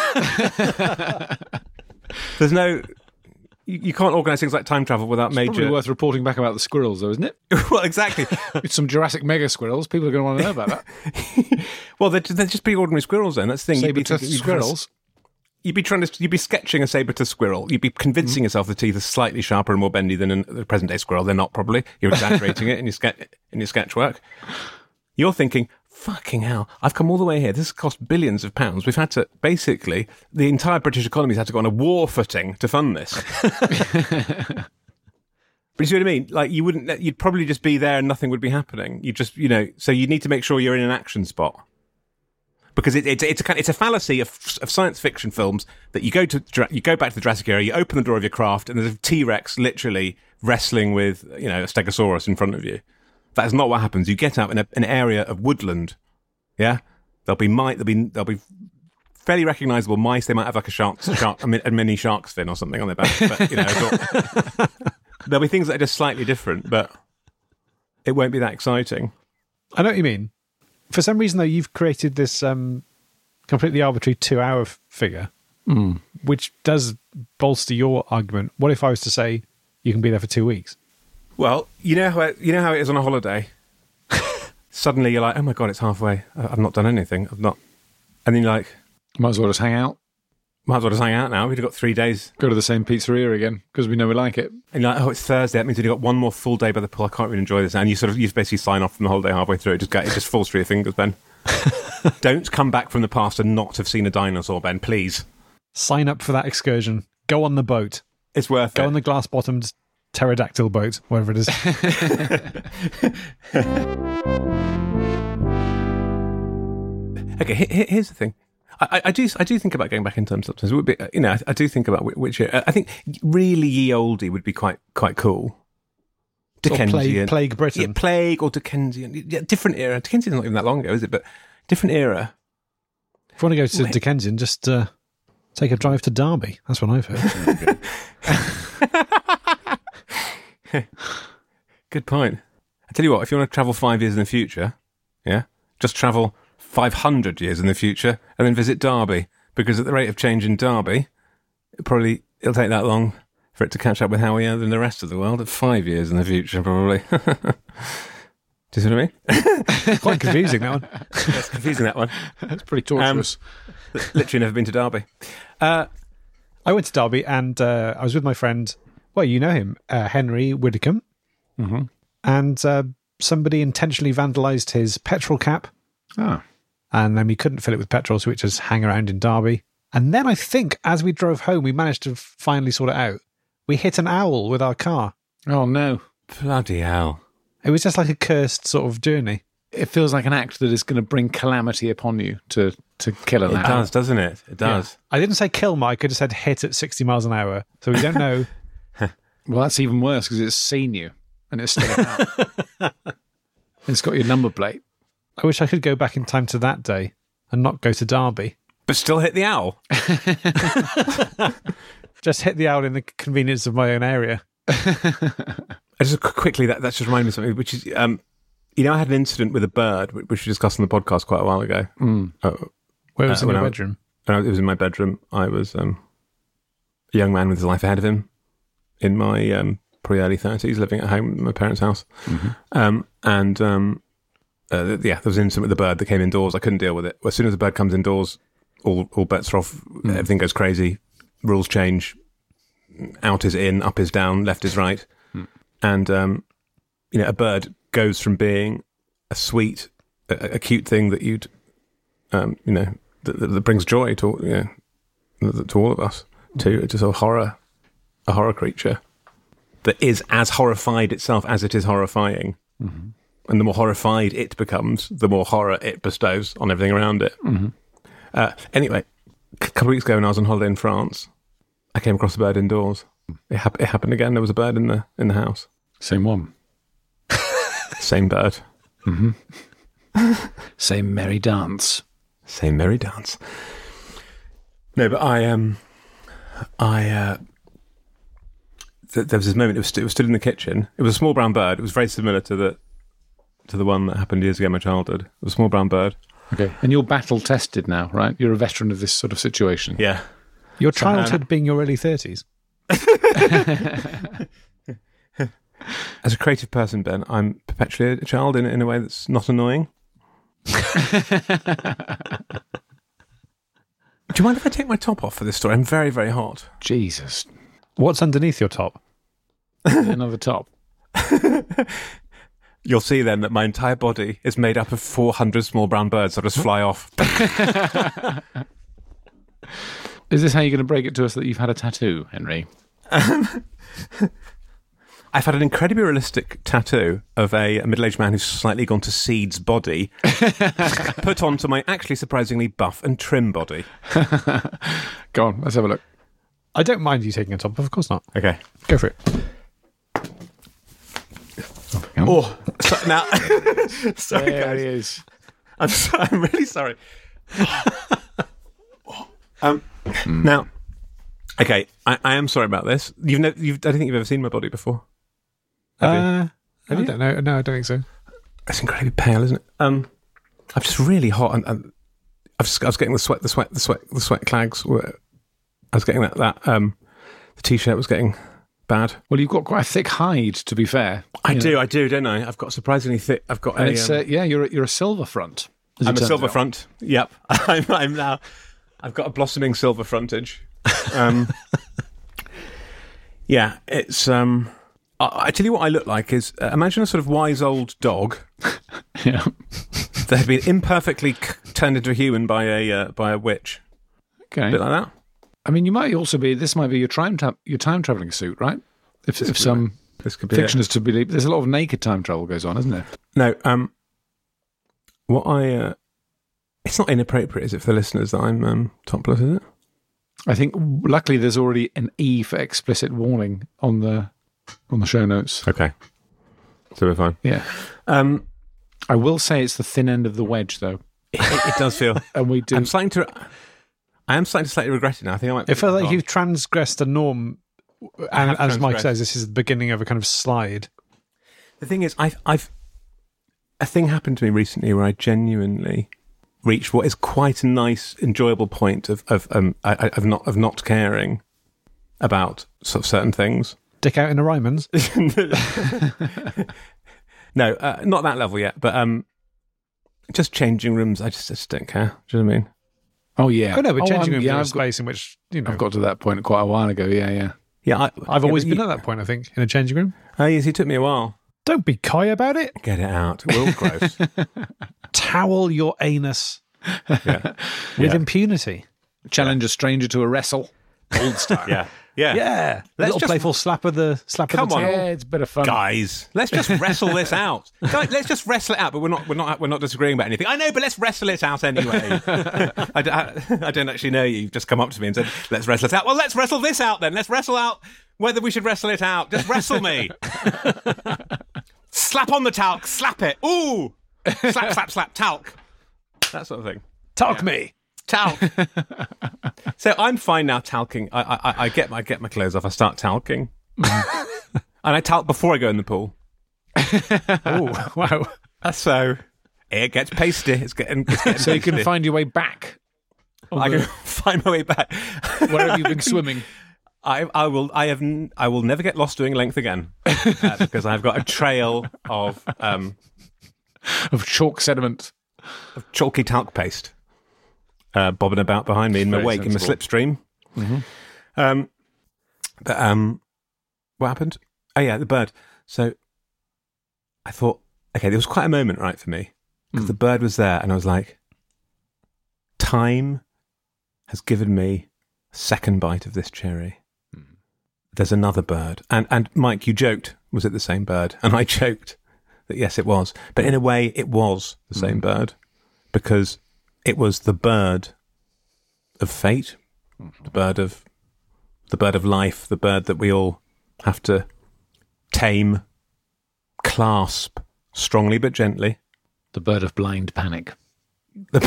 There's no... You can't organise things like time travel without major... It's probably worth reporting back about the squirrels, though, isn't it? Well, exactly. It's some Jurassic mega squirrels. People are going to want to know about that. Well, they're just pretty ordinary squirrels, then. That's the thing. Saber-toothed squirrels. You'd be sketching a saber-toothed squirrel. You'd be convincing yourself the teeth are slightly sharper and more bendy than a present-day squirrel. They're not, probably. You're exaggerating it in your sketch work. You're thinking, fucking hell, I've come all the way here. This has cost billions of pounds. We've had to, basically, the entire British economy's had to go on a war footing to fund this. But you see what I mean? Like, you'd probably just be there and nothing would be happening. You just, so you need to make sure you're in an action spot. Because it's a fallacy of science fiction films that you go back to the Jurassic era, you open the door of your craft, and there's a T-Rex literally wrestling with a Stegosaurus in front of you. That is not what happens. You get out in an area of woodland. Yeah, there'll be fairly recognisable mice. They might have like a mini shark's fin or something on their back. But there'll be things that are just slightly different, but it won't be that exciting. I know what you mean. For some reason, though, you've created this completely arbitrary 2-hour figure, which does bolster your argument. What if I was to say you can be there for 2 weeks? Well, you know how it is on a holiday. Suddenly you're like, oh my God, it's halfway. I've not done anything. And then you're like... Might as well just hang out. Might as well just hang out now. We've got 3 days. Go to the same pizzeria again because we know we like it. And you're like, oh, it's Thursday. That means we've got one more full day by the pool. I can't really enjoy this. And you basically sign off from the whole day halfway through. It just falls through your fingers, Ben. Don't come back from the past and not have seen a dinosaur, Ben, please. Sign up for that excursion. Go on the boat. It's worth Go it. on the glass-bottomed pterodactyl boat, whatever it is. Okay, here's the thing. I do think about going back in time sometimes. It would be, I do think about which year. I think really ye olde would be quite cool. Dickensian, Plague Britain. yeah, Plague or Dickensian, yeah, different era. Dickensian's not even that long ago, is it? But different era. If you want to go to Dickensian, just take a drive to Derby. That's what I've heard. Good point. I tell you what, if you want to travel 5 years in the future, yeah, just travel 500 years in the future and then visit Derby, because at the rate of change in Derby, it'll take that long for it to catch up with how we are in the rest of the world at 5 years in the future, probably. Do you see what I mean? Quite confusing, that one. That's confusing, that one. That's pretty torturous. Literally never been to Derby. I went to Derby and I was with my friend, well, you know him, Henry Widdicombe. Mm-hmm. And somebody intentionally vandalised his petrol cap. Oh. And then we couldn't fill it with petrol, so we just hang around in Derby. And then I think as we drove home, we managed to finally sort it out. We hit an owl with our car. Oh, no. Bloody hell. It was just like a cursed sort of journey. It feels like an act that is going to bring calamity upon you to kill an It owl. does, doesn't it? It does. I didn't say kill Mike, I just said hit at 60 miles an hour. So we don't know. Well, that's even worse because it's seen you and it's still out. It's got your number plate. I wish I could go back in time to that day and not go to Derby. But still hit the owl. Just hit the owl in the convenience of my own area. Just quickly, that just reminded me of something, which is, I had an incident with a bird, which we discussed on the podcast quite a while ago. Where was it in when your I- bedroom? It was in my bedroom. I was a young man with his life ahead of him in my probably early 30s, living at home at my parents' house. Mm-hmm. There was an incident with the bird that came indoors. I couldn't deal with it. As soon as the bird comes indoors, all bets are off. Everything goes crazy. Rules change. Out is in, up is down, left is right. And, a bird goes from being a sweet, a cute thing that you'd, that brings joy to all of us, to just a horror creature that is as horrified itself as it is horrifying. Mm-hmm. And the more horrified it becomes, the more horror it bestows on everything around it. Mm-hmm. Anyway, a couple of weeks ago when I was on holiday in France, I came across a bird indoors. It happened again. There was a bird in the house. Same one. Same bird. Mm-hmm. Same merry dance. Same merry dance. No, but there was this moment. It was stood in the kitchen. It was a small brown bird. It was very similar to the one that happened years ago in my childhood. It was a small brown bird. Okay, and you're battle tested now, right? You're a veteran of this sort of situation. Yeah. Your childhood being your early 30s. As a creative person, Ben, I'm perpetually a child in a way that's not annoying. Do you mind if I take my top off for this story? I'm very, very hot. Jesus. What's underneath your top? Another top. You'll see then that my entire body is made up of 400 small brown birds that just fly off. Is this how you're going to break it to us that you've had a tattoo, Henry? I've had an incredibly realistic tattoo of a middle-aged man who's slightly gone to seed's body put onto my actually surprisingly buff and trim body. Go on, let's have a look. I don't mind you taking a top off, of course not. Okay. Go for it. Oh, now... sorry, There guys. he is. I'm really sorry. Now, okay, I am sorry about this. I don't think you've ever seen my body before. Have you? I don't know. No, I don't think so. It's incredibly pale, isn't it? I'm just really hot, and I was getting the sweat clags. I was getting that. The t-shirt was getting bad. Well, you've got quite a thick hide, to be fair. I do, don't I? I've got surprisingly thick. I've got And it's, you're a silver front. I'm a silver front. Yep, I'm now. I've got a blossoming silver frontage. Yeah, it's. I tell you what I look like is imagine a sort of wise old dog Yeah. that had been imperfectly turned into a human by a witch. A Okay. bit like that. I mean, you might also be. This might be your time traveling suit, right? If some This could be fiction it. is to believe, there's a lot of naked time travel goes on, isn't there? No. What I. It's not inappropriate, is it, for the listeners that I'm topless? Is it? I think luckily there's already an E for explicit warning on the show notes. Okay. So we're fine. Yeah. I will say it's the thin end of the wedge, though, It does feel. and we do. I am starting to slightly regret it now. I think I might. It feels like Oh. you've transgressed a norm, and have as Mike transgressed. says, this is the beginning of a kind of slide. The thing is, I've a thing happened to me recently where I genuinely reached what is quite a nice, enjoyable point of not caring about sort of certain things. Dick out in the Rymans. No, not that level yet, but just changing rooms. I just don't care. Do you know what I mean? Oh yeah. Oh no, but changing I'm- room yeah, is a space in which I've got to that point quite a while ago. Yeah. Yeah, I've always yeah, been at that point. I think in a changing room. Oh yes, it took me a while. Don't be coy about it. Get it out. We're all gross. Towel your anus Yeah, with impunity. Challenge a stranger to a wrestle, old style. yeah. Yeah, Let's little just- playful slap of the Come on. towel. Yeah, it's a bit of fun. Guys, let's just wrestle this out. Guys, let's just wrestle it out. But we're not disagreeing about anything. I know, but let's wrestle it out anyway. I don't actually know you. You've just come up to me and said, "Let's wrestle it out." Well, let's wrestle this out then. Let's wrestle out whether we should wrestle it out. Just wrestle me. Slap on the talc. Slap it. Ooh. Slap, slap, slap. Talc. That sort of thing. Talk me. Talc. So I'm fine now talking. I get my clothes off. I start talking. And I talc before I go in the pool. Oh wow. So it gets pasty. It's getting So you can pasty. find your way back. I can find my way back. Wherever you've been swimming. I will never get lost doing length again because I've got a trail of Of chalk sediment. chalky talc paste bobbing about behind me in my Very wake sensible. in the slipstream. But what happened? Oh yeah, the bird. So I thought, okay, there was quite a moment, right, for me because the bird was there, and I was like, time has given me a second bite of this cherry. There's another bird, and Mike, you joked, was it the same bird? And I joked that yes, it was, but in a way, it was the same bird because it was the bird of fate, the bird of life, the bird that we all have to tame, clasp strongly but gently. The bird of blind panic. The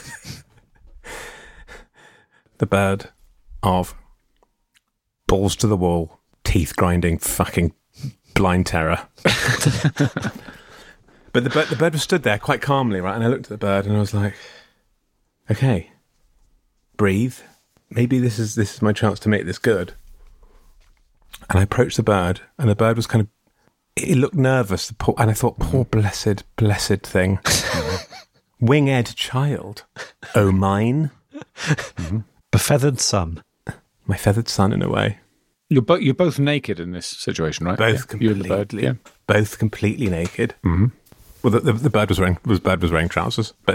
bird of balls to the wall, teeth grinding, fucking blind terror. But the bird was stood there quite calmly, right? And I looked at the bird and I was like, okay, breathe. Maybe this is my chance to make this good. And I approached the bird, and the bird was kind of, it looked nervous, and I thought, poor blessed thing. Wing-ed child. Oh, mine. Befeathered son. My feathered son, in a way. You're both naked in this situation, right? Both You and the bird, completely, yeah. both completely naked. Mm-hmm. Well, the bird was wearing trousers, but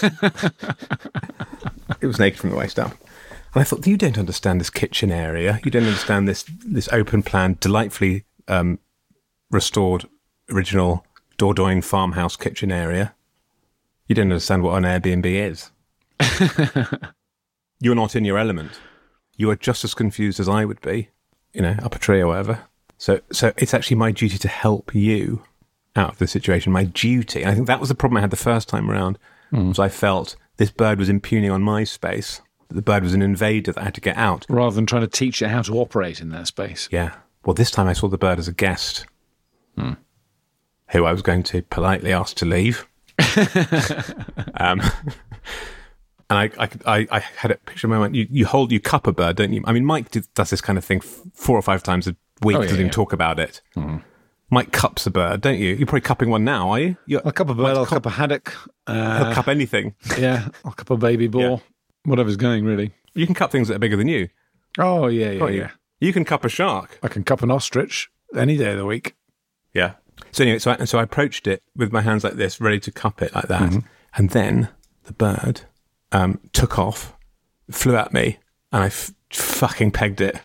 it was naked from the waist up. And I thought, you don't understand this kitchen area. You don't understand this open plan, delightfully restored, original Dordogne farmhouse kitchen area. You don't understand what an Airbnb is. You're not in your element. You are just as confused as I would be, up a tree or whatever. So it's actually my duty to help you out of the situation. My duty. And I think that was the problem I had the first time around, was I felt this bird was impugning on my space. The bird was an invader that I had to get out. Rather than trying to teach it how to operate in that space. Yeah. Well, this time I saw the bird as a guest, who I was going to politely ask to leave. And I had a picture in my mind. You cup a bird, don't you? I mean, Mike does this kind of thing 4 or 5 times a week. Oh, yeah, Doesn't even yeah. talk about it. Mike cups a bird, don't you? You're probably cupping one now, are you? I'll cup a bird, I'll cup a haddock. He'll cup anything. Yeah, I'll cup a baby boar. Whatever's going, really. You can cup things that are bigger than you. Oh, yeah, Can't you? You can cup a shark. I can cup an ostrich any day of the week. Yeah. So anyway, so I approached it with my hands like this, ready to cup it like that. And then the bird took off, flew at me, and I fucking pegged it.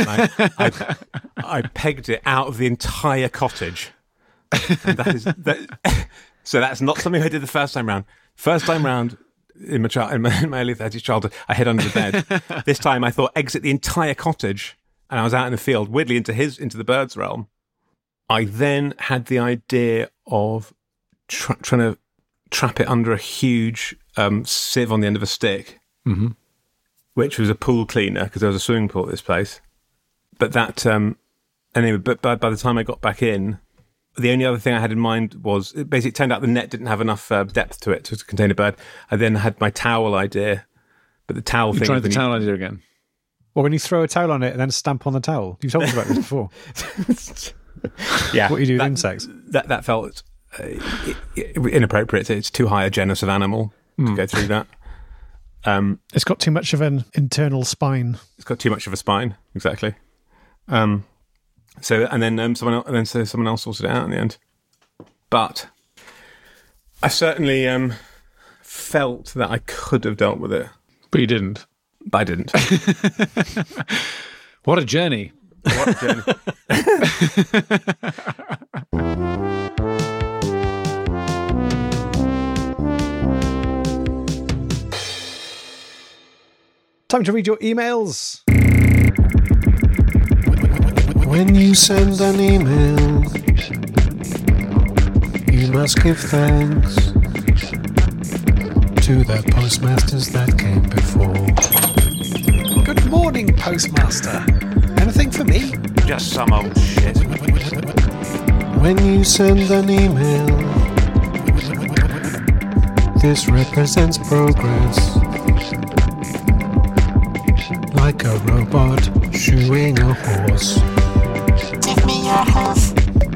I pegged it out of the entire cottage. And so that's not something I did the first time round. First time round, in my early 30s childhood, I hid under the bed. This time I thought exit the entire cottage, and I was out in the field, weirdly into the bird's realm. I then had the idea of trying to trap it under a huge sieve on the end of a stick, which was a pool cleaner because there was a swimming pool at this place. But that anyway. But by the time I got back in, the only other thing I had in mind was basically it turned out the net didn't have enough depth to it to contain a bird. I then had my towel idea, but the towel thing. Tried the towel idea again. Well, when you throw a towel on it and then stamp on the towel. You've told us about this before. Yeah, what you do with insects. That felt inappropriate. It's too high a genus of animal to go through that. It's got too much of an internal spine. It's got too much of a spine, exactly. So someone else sorted it out in the end. But I certainly felt that I could have dealt with it, But you didn't. but I didn't. What a journey. What a journey. Time to read your emails. When you send an email, you must give thanks to the postmasters that came before. Good morning, Postmaster. Anything for me? Just some old shit. When you send an email, this represents progress. Like a robot shoeing a horse. Give me your horse.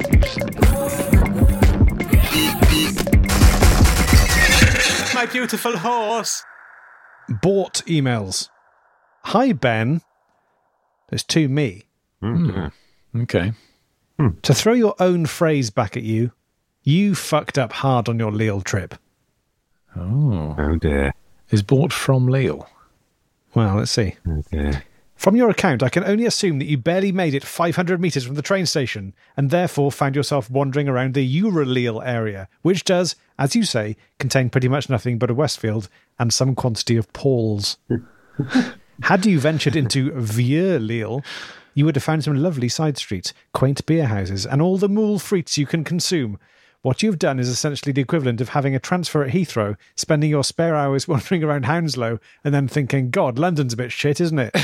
My beautiful horse. Bought emails. Hi, Ben. There's two me. Okay. To throw your own phrase back at you, you fucked up hard on your Lille trip. Oh dear. Is bought from Lille. Well, let's see. Oh dear. From your account, I can only assume that you barely made it 500 metres from the train station and therefore found yourself wandering around the Eurolille area, which does, as you say, contain pretty much nothing but a Westfield and some quantity of Pauls. Had you ventured into Vieux-Lille, you would have found some lovely side streets, quaint beer houses, and all the moule frites you can consume. What you've done is essentially the equivalent of having a transfer at Heathrow, spending your spare hours wandering around Hounslow, and then thinking, God, London's a bit shit, isn't it?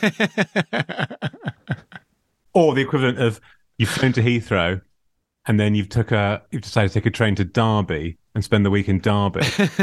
Or the equivalent of you've flown to Heathrow and then you've decided to take a train to Derby and spend the week in Derby.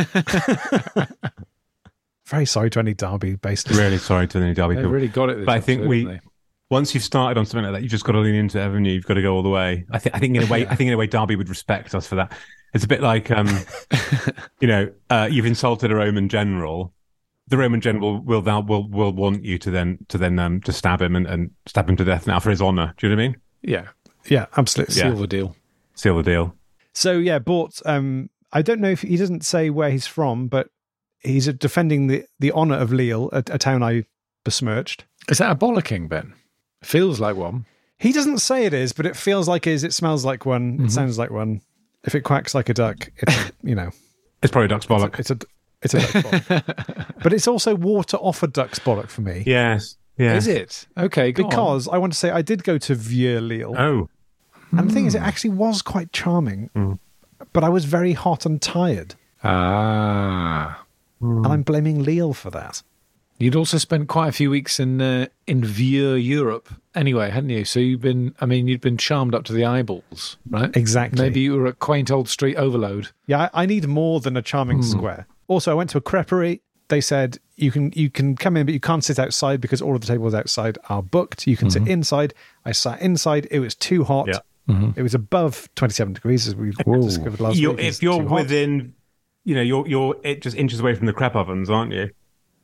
Very sorry to any Derby-based. Really sorry to any Derby They've people. really got it this But I think episode, haven't they? once you've started on something like that, you've just got to lean into it, haven't you? You've got to go all the way. I think in a way, Derby would respect us for that. It's a bit like, you've insulted a Roman general. The Roman general will want you to then to stab him and stab him to death now for his honour. Do you know what I mean? Yeah. Yeah, absolutely. Yeah. Seal the deal. Seal the deal. So, yeah, bought. I don't know if he doesn't say where he's from, but he's defending the honour of Lille, a town I besmirched. Is that a bollocking, Ben? Feels like one. He doesn't say it is, but it feels like it is. It smells like one. It sounds like one. If it quacks like a duck, it's It's probably duck's bollock. it's a duck's bollock. But it's also water off a duck's bollock for me. Yes. Yeah. Is it? Okay, go on. Because I want to say I did go to Vieux-Lille. Oh. And the thing is, it actually was quite charming, but I was very hot and tired. Ah. And I'm blaming Lille for that. You'd also spent quite a few weeks in Vieux Europe anyway, hadn't you? So you'd been charmed up to the eyeballs, right? Exactly. Maybe you were at quaint old street overload. Yeah, I need more than a charming square. Also, I went to a creperie. They said you can come in, but you can't sit outside because all of the tables outside are booked. You can sit inside. I sat inside. It was too hot. Yeah. It was above 27 degrees, as we discovered last week. If you're within, you're just inches away from the crepe ovens, aren't you?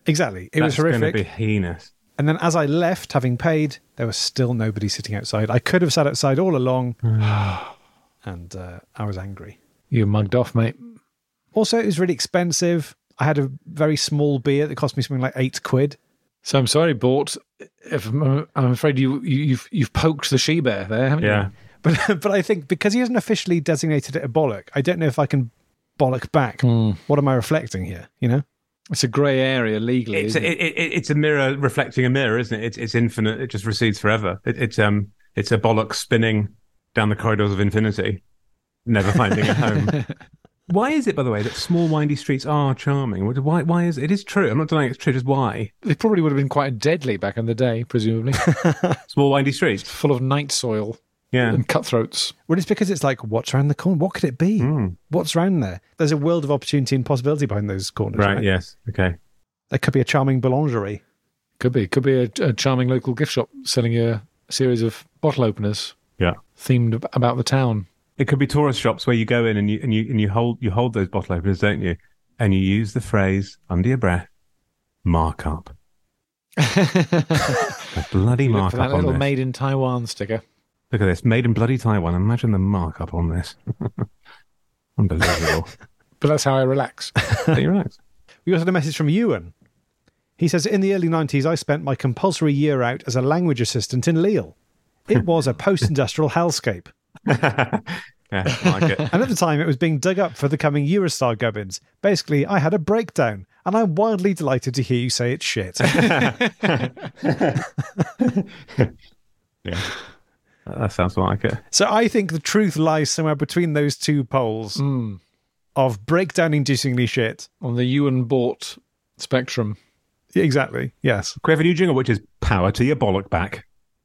Exactly. It was That's going to horrific. be heinous. And then as I left, having paid, there was still nobody sitting outside. I could have sat outside all along, and I was angry. You mugged off, mate. Also, it was really expensive. I had a very small beer that cost me something like £8. So I'm sorry, Bort. I'm afraid you've poked the she-bear there, haven't Yeah. you? But I think because he hasn't officially designated it a bollock, I don't know if I can bollock back. What am I reflecting here, you know? It's a grey area legally. It's isn't it? it's a mirror reflecting a mirror, isn't it? It's infinite. It just recedes forever. It's a bollock spinning down the corridors of infinity, never finding a home. Why is it, by the way, that small windy streets are charming? Why is it? It is true. I'm not denying it's true. Just why? They probably would have been quite deadly back in the day, presumably. Small windy streets. Full of night soil Yeah. and cutthroats. Well, it's because it's like, what's around the corner? What could it be? What's around there? There's a world of opportunity and possibility behind those corners. Right. Yes. Okay. There could be a charming boulangerie. Could be a charming local gift shop selling you a series of bottle openers Yeah. themed about the town. It could be tourist shops where you go in and you hold those bottle openers, don't you? And you use the phrase under your breath, markup. A bloody Look for markup that on little this. made in Taiwan sticker. Look at this, made in bloody Taiwan. Imagine the markup on this. Unbelievable. But that's how I relax. You're right. We also had a message from Ewan. He says, in the early 90s, I spent my compulsory year out as a language assistant in Lille. It was a post-industrial hellscape. Yeah, I like it. And at the time, it was being dug up for the coming Eurostar gubbins. Basically, I had a breakdown, and I'm wildly delighted to hear you say it's shit. Yeah. That sounds like it. So I think the truth lies somewhere between those two poles of breakdown-inducingly shit. On the Ewan Bort spectrum. Yeah, exactly, yes. Can we have a new jingle, which is power to your bollock back?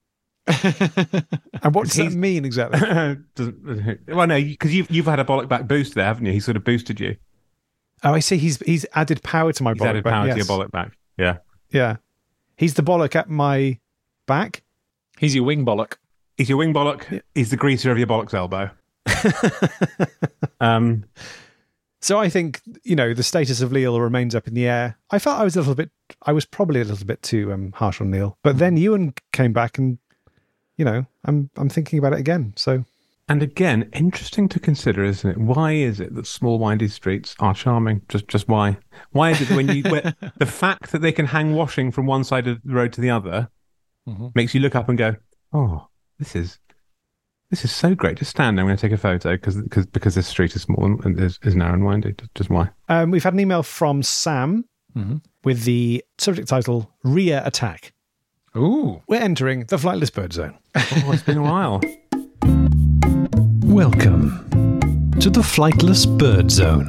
And what does that mean exactly? Well, no, because you've had a bollock back boost there, haven't you? He sort of boosted you. Oh, I see. He's added power to my He's bollock added back. power Yes. to your bollock back. Yeah. Yeah. He's the bollock at my back. He's your wing bollock. He's your wing bollock. Yeah. He's the greaser of your bollock's elbow. So I think, the status of Lille remains up in the air. I felt I was probably a little bit too harsh on Lille. But then Ewan came back and, I'm thinking about it again. So. And again, interesting to consider, isn't it? Why is it that small windy streets are charming? Just why? Why is it that the fact that they can hang washing from one side of the road to the other makes you look up and go, oh, this is so great. Just stand there. I'm going to take a photo because this street is small and is narrow and windy. Just why? We've had an email from Sam with the subject title, Rear Attack. Ooh. We're entering the flightless bird zone. Oh, it's been a while. Welcome to the flightless bird zone.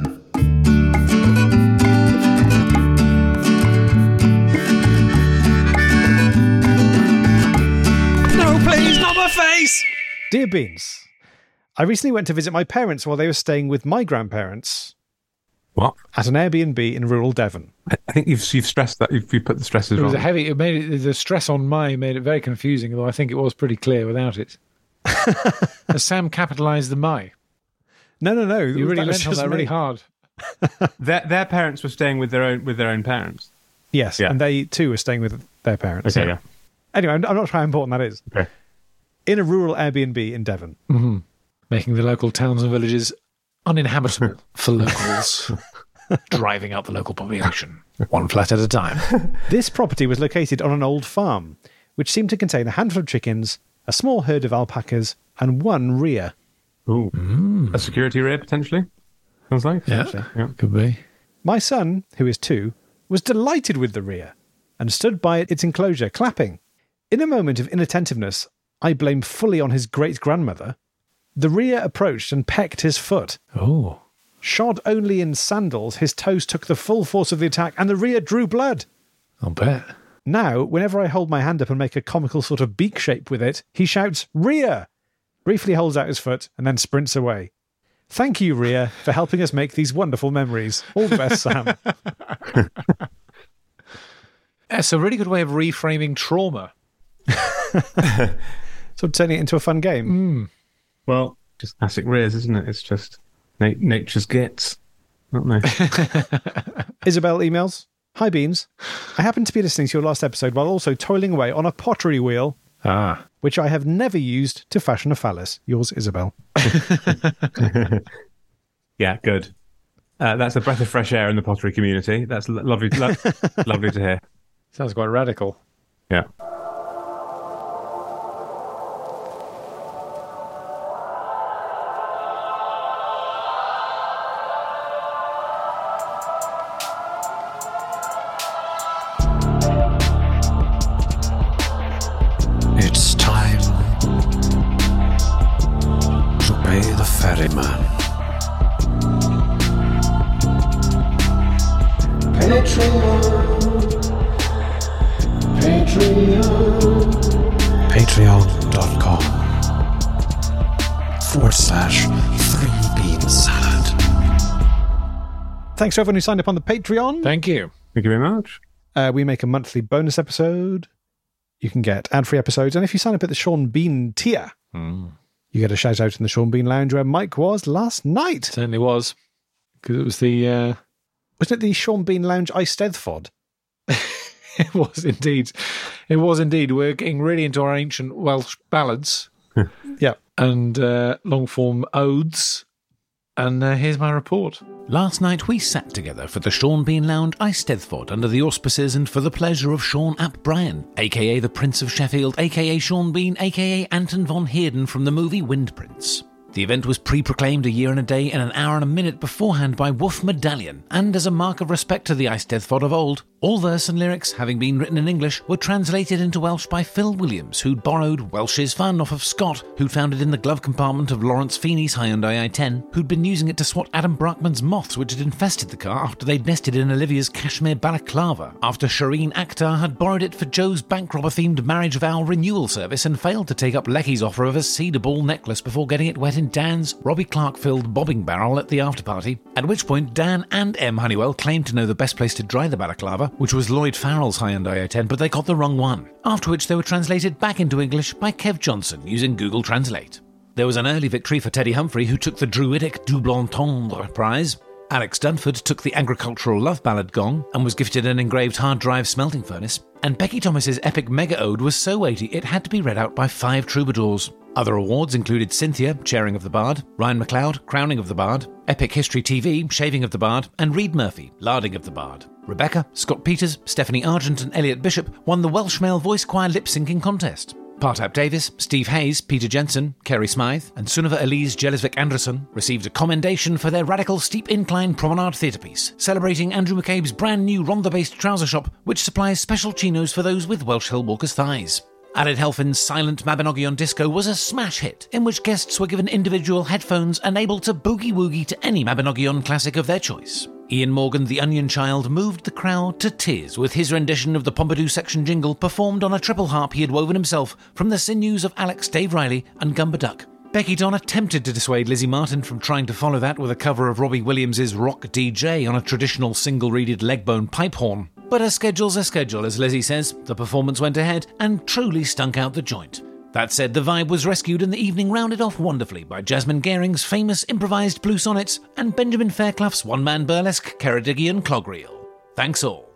No, please, not my face! Dear Beans, I recently went to visit my parents while they were staying with my grandparents. What? At an Airbnb in rural Devon. I think you've stressed that. You've put the stresses wrong. The stress on my made it very confusing, although I think it was pretty clear without it. Has Sam capitalised the my? No. You really leant on that really hard. Their parents were staying with their own parents. Yes, yeah. And they too were staying with their parents. Okay, yeah. Anyway, I'm not sure how important that is. Okay. In a rural Airbnb in Devon. Mm-hmm. Making the local towns and villages uninhabitable for locals. Driving out the local population, one flat at a time. This property was located on an old farm, which seemed to contain a handful of chickens, a small herd of alpacas, and one rhea. Ooh. A security rear, potentially? Sounds like. Yeah, could be. My son, who is 2, was delighted with the rhea and stood by its enclosure, clapping. In a moment of inattentiveness, I blame fully on his great-grandmother. The rhea approached and pecked his foot. Oh. Shod only in sandals, his toes took the full force of the attack, and the rhea drew blood. I'll bet. Now, whenever I hold my hand up and make a comical sort of beak shape with it, he shouts, "Rhea!" briefly holds out his foot, and then sprints away. Thank you, Rhea, for helping us make these wonderful memories. All the best, Sam. It's a really good way of reframing trauma. So turning it into a fun game. Well, just classic rears, isn't it? It's just nature's gets, aren't they? Isabel emails. Hi, Beans. I happened to be listening to your last episode while also toiling away on a pottery wheel, which I have never used to fashion a phallus. Yours, Isabel. Yeah, good. That's a breath of fresh air in the pottery community. That's lovely, lovely to hear. Sounds quite radical. Yeah. It's time to pay the ferryman. Patreon.com/3beansalad. Thanks to everyone who signed up on the Patreon. Thank you. Thank you very much. We make a monthly bonus episode. You can get ad-free episodes. And if you sign up at the Sean Bean tier, you get a shout-out in the Sean Bean Lounge where Mike was last night. Certainly was. Because it was the... Wasn't it the Sean Bean Lounge Eisteddfod? It was indeed. It was indeed. We're getting really into our ancient Welsh ballads. Yeah. And long-form odes. And here's my report. Last night we sat together for the Sean Bean Lounge Eisteddfod under the auspices and for the pleasure of Sean ap Bryan, a.k.a. the Prince of Sheffield, a.k.a. Sean Bean, a.k.a. Anton von Heerden from the movie Wind Prince. The event was pre-proclaimed a year and a day and an hour and a minute beforehand by Wolf Medallion, and as a mark of respect to the Eisteddfod of old, all verse and lyrics, having been written in English, were translated into Welsh by Phil Williams, who'd borrowed Welsh's fun off of Scott, who'd found it in the glove compartment of Lawrence Feeney's Hyundai i10, who'd been using it to swat Adam Brackman's moths which had infested the car after they'd nested in Olivia's cashmere balaclava, after Shireen Akhtar had borrowed it for Joe's bank robber-themed marriage vow renewal service and failed to take up Lecky's offer of a cedar ball necklace before getting it wet in Dan's Robbie Clark-filled bobbing barrel at the after-party, at which point Dan and M. Honeywell claimed to know the best place to dry the balaclava, which was Lloyd Farrell's Hyundai i10, but they got the wrong one, after which they were translated back into English by Kev Johnson using Google Translate. There was an early victory for Teddy Humphrey, who took the Druidic Double Entendre prize. Alex Dunford took the agricultural love ballad gong and was gifted an engraved hard drive smelting furnace. And Becky Thomas's epic mega ode was so weighty it had to be read out by 5 troubadours. Other awards included Cynthia, chairing of the Bard, Ryan McLeod, crowning of the Bard, Epic History TV, shaving of the Bard, and Reed Murphy, larding of the Bard. Rebecca, Scott Peters, Stephanie Argent and Elliot Bishop won the Welsh Male Voice Choir lip-syncing contest. Partap Davis, Steve Hayes, Peter Jensen, Kerry Smythe, and Sunniva Elise Jellisvik Anderson received a commendation for their radical steep incline promenade theatre piece, celebrating Andrew McCabe's brand new Rhondda-based trouser shop, which supplies special chinos for those with Welsh Hill Walkers' thighs. Aled Helfin's Silent Mabinogion Disco was a smash hit, in which guests were given individual headphones and able to boogie-woogie to any Mabinogion classic of their choice. Ian Morgan, the Onion Child, moved the crowd to tears with his rendition of the Pompidou section jingle performed on a triple harp he had woven himself from the sinews of Alex, Dave Riley and Gumba Duck. Becky Don attempted to dissuade Lizzie Martin from trying to follow that with a cover of Robbie Williams' Rock DJ on a traditional single-reeded legbone pipe horn. But a schedule's a schedule, as Lizzie says. The performance went ahead and truly stunk out the joint. That said, the vibe was rescued and the evening rounded off wonderfully by Jasmine Gehring's famous improvised blue sonnets and Benjamin Fairclough's one-man burlesque Ceredigion clogreel. Thanks all.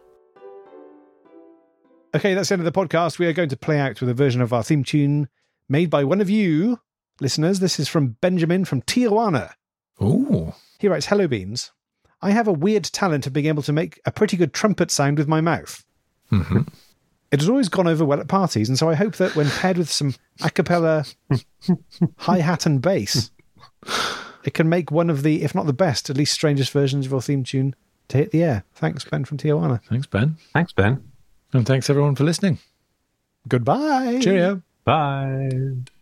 Okay, that's the end of the podcast. We are going to play out with a version of our theme tune made by one of you listeners. This is from Benjamin from Tijuana. Ooh. He writes, "Hello, Beans. I have a weird talent of being able to make a pretty good trumpet sound with my mouth. Mm-hmm. It has always gone over well at parties, and so I hope that when paired with some a cappella hi-hat and bass, it can make one of the, if not the best, at least strangest versions of your theme tune to hit the air. Thanks, Ben from Tijuana." Thanks, Ben. Thanks, Ben. And thanks, everyone, for listening. Goodbye. Cheerio. Bye.